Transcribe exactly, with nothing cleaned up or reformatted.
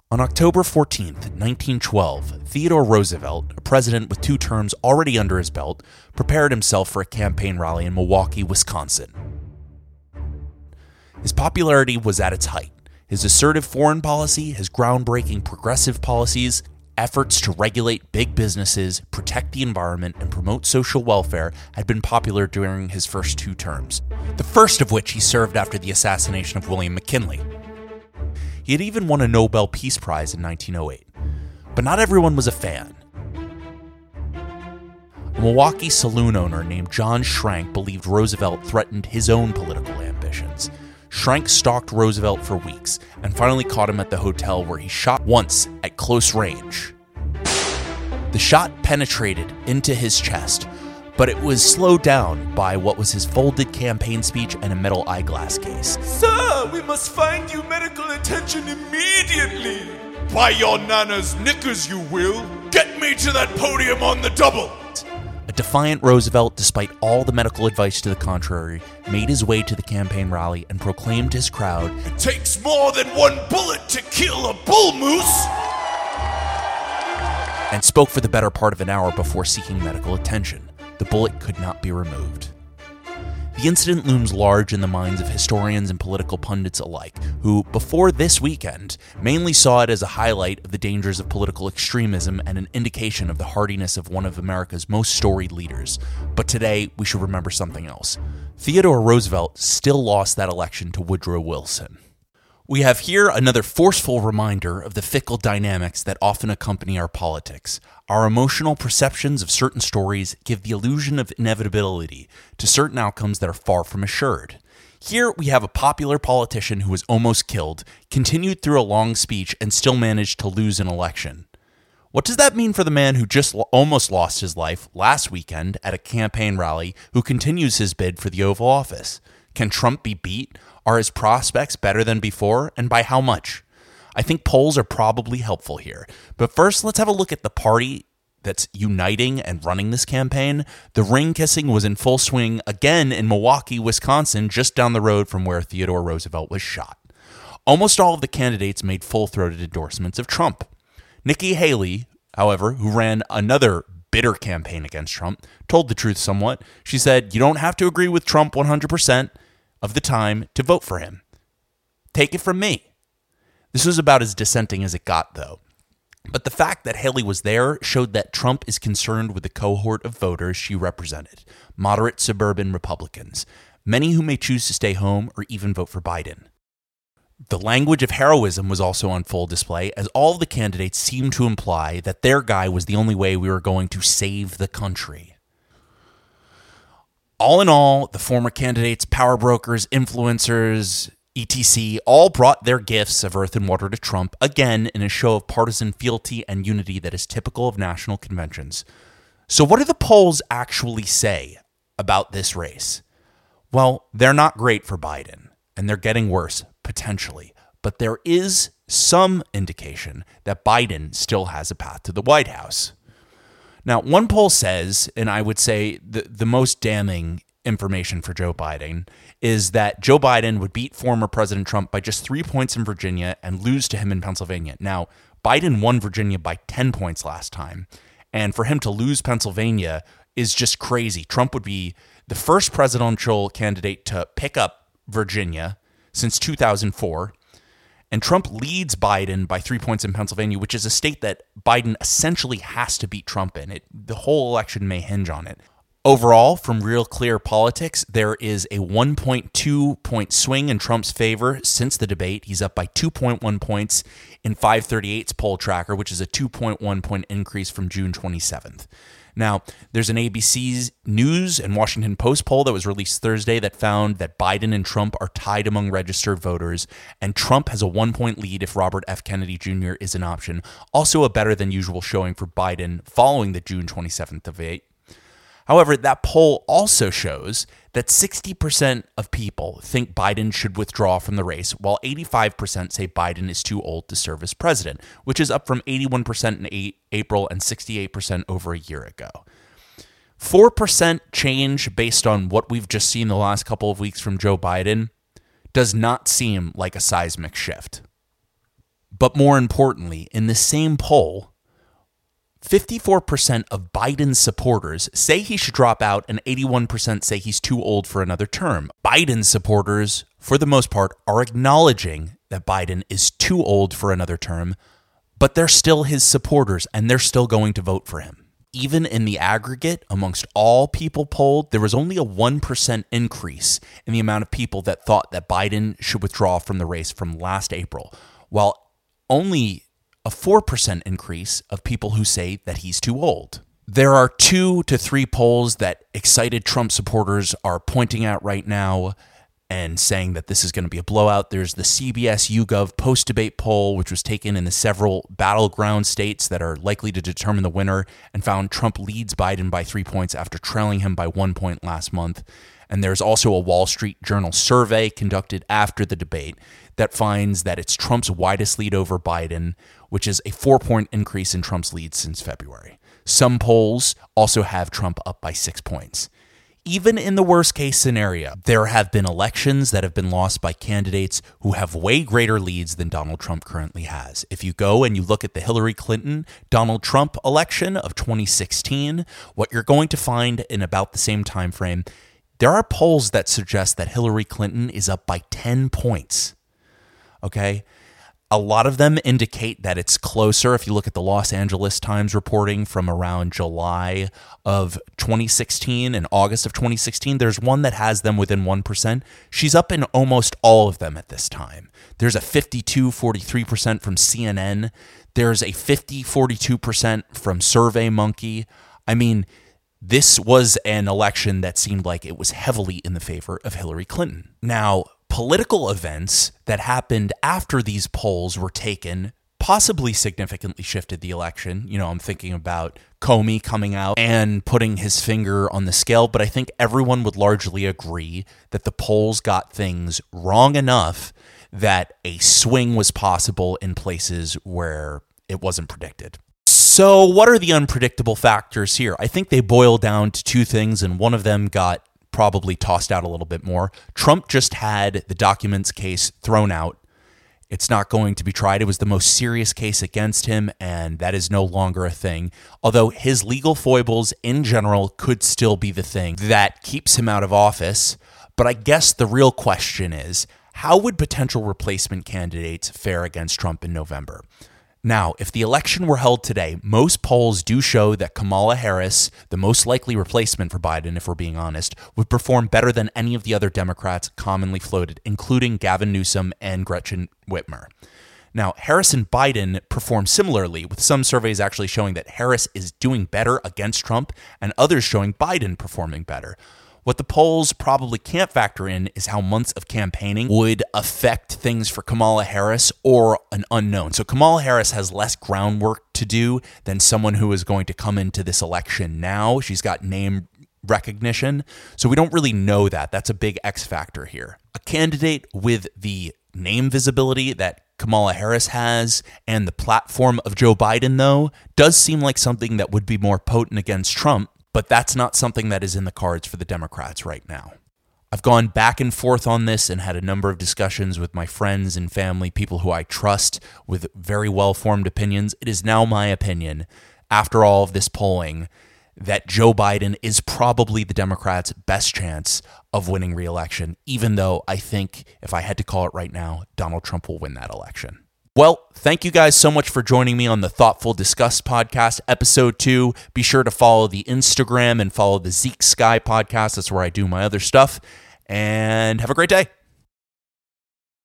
On October fourteenth, nineteen twelve, Theodore Roosevelt, a president with two terms already under his belt, prepared himself for a campaign rally in Milwaukee, Wisconsin. His popularity was at its height. His assertive foreign policy, his groundbreaking progressive policies, efforts to regulate big businesses, protect the environment, and promote social welfare had been popular during his first two terms, the first of which he served after the assassination of William McKinley. He had even won a Nobel Peace Prize in nineteen oh eight. But not everyone was a fan. A Milwaukee saloon owner named John Schrank believed Roosevelt threatened his own political ambitions. Schrank stalked Roosevelt for weeks and finally caught him at the hotel, where he shot once at close range. The shot penetrated into his chest, but it was slowed down by what was his folded campaign speech and a metal eyeglass case. Sir, we must find you medical attention immediately. By your nana's knickers, you will. Get me to that podium on the double. A defiant Roosevelt, despite all the medical advice to the contrary, made his way to the campaign rally and proclaimed to his crowd, "It takes more than one bullet to kill a bull moose," and spoke for the better part of an hour before seeking medical attention. The bullet could not be removed. The incident looms large in the minds of historians and political pundits alike, who, before this weekend, mainly saw it as a highlight of the dangers of political extremism and an indication of the hardiness of one of America's most storied leaders. But today, we should remember something else. Theodore Roosevelt still lost that election to Woodrow Wilson. We have here another forceful reminder of the fickle dynamics that often accompany our politics. Our emotional perceptions of certain stories give the illusion of inevitability to certain outcomes that are far from assured. Here we have a popular politician who was almost killed, continued through a long speech, and still managed to lose an election. What does that mean for the man who just lo- almost lost his life last weekend at a campaign rally, who continues his bid for the Oval Office? Can Trump be beat? Are his prospects better than before, and by how much? I think polls are probably helpful here. But first, let's have a look at the party that's uniting and running this campaign. The ring kissing was in full swing again in Milwaukee, Wisconsin, just down the road from where Theodore Roosevelt was shot. Almost all of the candidates made full-throated endorsements of Trump. Nikki Haley, however, who ran another bitter campaign against Trump, told the truth somewhat. She said, "You don't have to agree with Trump one hundred percent of the time to vote for him. Take it from me." This was about as dissenting as it got, though. But the fact that Haley was there showed that Trump is concerned with the cohort of voters she represented, moderate suburban Republicans, many who may choose to stay home or even vote for Biden. The language of heroism was also on full display, as all of the candidates seemed to imply that their guy was the only way we were going to save the country. All in all, the former candidates, power brokers, influencers, et cetera, all brought their gifts of earth and water to Trump, again in a show of partisan fealty and unity that is typical of national conventions. So what do the polls actually say about this race? Well, they're not great for Biden, and they're getting worse, potentially. But there is some indication that Biden still has a path to the White House. Now, one poll says, and I would say the, the most damning information for Joe Biden, is that Joe Biden would beat former President Trump by just three points in Virginia and lose to him in Pennsylvania. Now, Biden won Virginia by ten points last time, and for him to lose Pennsylvania is just crazy. Trump would be the first presidential candidate to pick up Virginia since two thousand four, and Trump leads Biden by three points in Pennsylvania, which is a state that Biden essentially has to beat Trump in. It, the whole election may hinge on it. Overall, from Real Clear Politics, there is a one point two point swing in Trump's favor since the debate. He's up by two point one points in five thirty-eight's poll tracker, which is a two point one point increase from June twenty-seventh. Now, there's an A B C News and Washington Post poll that was released Thursday that found that Biden and Trump are tied among registered voters, and Trump has a one-point lead if Robert F. Kennedy Junior is an option. Also a better than usual showing for Biden following the June twenty-seventh debate. However, that poll also shows that sixty percent of people think Biden should withdraw from the race, while eighty-five percent say Biden is too old to serve as president, which is up from eighty-one percent in April and sixty-eight percent over a year ago. four percent change based on what we've just seen the last couple of weeks from Joe Biden does not seem like a seismic shift. But more importantly, in the same poll, fifty-four percent of Biden's supporters say he should drop out and eighty-one percent say he's too old for another term. Biden's supporters, for the most part, are acknowledging that Biden is too old for another term, but they're still his supporters and they're still going to vote for him. Even in the aggregate, amongst all people polled, there was only a one percent increase in the amount of people that thought that Biden should withdraw from the race from last April, while only a four percent increase of people who say that he's too old. There are two to three polls that excited Trump supporters are pointing out right now and saying that this is going to be a blowout. There's the C B S YouGov post-debate poll, which was taken in the several battleground states that are likely to determine the winner, and found Trump leads Biden by three points after trailing him by one point last month. And there's also a Wall Street Journal survey conducted after the debate that finds that it's Trump's widest lead over Biden, which is a four-point increase in Trump's lead since February. Some polls also have Trump up by six points. Even in the worst-case scenario, there have been elections that have been lost by candidates who have way greater leads than Donald Trump currently has. If you go and you look at the Hillary Clinton-Donald Trump election of twenty sixteen, what you're going to find in about the same time frame, there are polls that suggest that Hillary Clinton is up by ten points. Okay? A lot of them indicate that it's closer. If you look at the Los Angeles Times reporting from around July of twenty sixteen and August of twenty sixteen, there's one that has them within one percent. She's up in almost all of them at this time. There's a fifty-two forty-three percent from C N N. There's a fifty forty-two percent from SurveyMonkey. I mean, this was an election that seemed like it was heavily in the favor of Hillary Clinton. Now, political events that happened after these polls were taken possibly significantly shifted the election. You know, I'm thinking about Comey coming out and putting his finger on the scale, but I think everyone would largely agree that the polls got things wrong enough that a swing was possible in places where it wasn't predicted. So what are the unpredictable factors here? I think they boil down to two things, and one of them got probably tossed out a little bit more. Trump just had the documents case thrown out. It's not going to be tried. It was the most serious case against him, and that is no longer a thing. Although his legal foibles in general could still be the thing that keeps him out of office. But I guess the real question is, how would potential replacement candidates fare against Trump in November? Now, if the election were held today, most polls do show that Kamala Harris, the most likely replacement for Biden, if we're being honest, would perform better than any of the other Democrats commonly floated, including Gavin Newsom and Gretchen Whitmer. Now, Harris and Biden perform similarly, with some surveys actually showing that Harris is doing better against Trump and others showing Biden performing better. What the polls probably can't factor in is how months of campaigning would affect things for Kamala Harris or an unknown. So Kamala Harris has less groundwork to do than someone who is going to come into this election now. She's got name recognition, so we don't really know that. That's a big X factor here. A candidate with the name visibility that Kamala Harris has and the platform of Joe Biden, though, does seem like something that would be more potent against Trump. But that's not something that is in the cards for the Democrats right now. I've gone back and forth on this and had a number of discussions with my friends and family, people who I trust with very well-formed opinions. It is now my opinion, after all of this polling, that Joe Biden is probably the Democrats' best chance of winning re-election, even though I think, if I had to call it right now, Donald Trump will win that election. Well, thank you guys so much for joining me on the Thoughtful Discuss podcast, episode two. Be sure to follow the Instagram and follow the Zeke Sky podcast. That's where I do my other stuff. And have a great day.